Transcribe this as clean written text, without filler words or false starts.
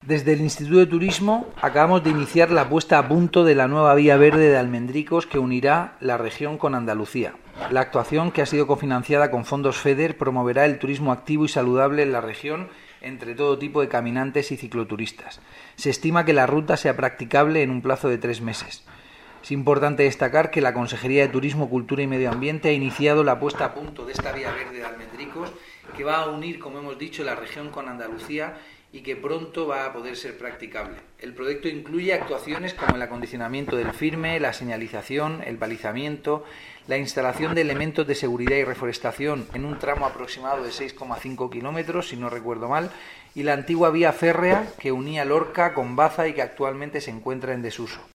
Desde el Instituto de Turismo acabamos de iniciar la puesta a punto de la nueva vía verde de Almendricos que unirá la región con Andalucía. La actuación, que ha sido cofinanciada con fondos FEDER, promoverá el turismo activo y saludable en la región entre todo tipo de caminantes y cicloturistas. Se estima que la ruta sea practicable en un plazo de 3 meses. Es importante destacar que la Consejería de Turismo, Cultura y Medio Ambiente ha iniciado la puesta a punto de esta vía verde de Almendricos, que va a unir, como hemos dicho, la región con Andalucía y que pronto va a poder ser practicable. El proyecto incluye actuaciones como el acondicionamiento del firme, la señalización, el balizamiento, la instalación de elementos de seguridad y reforestación en un tramo aproximado de 6,5 kilómetros, si no recuerdo mal, y la antigua vía férrea que unía Lorca con Baza y que actualmente se encuentra en desuso.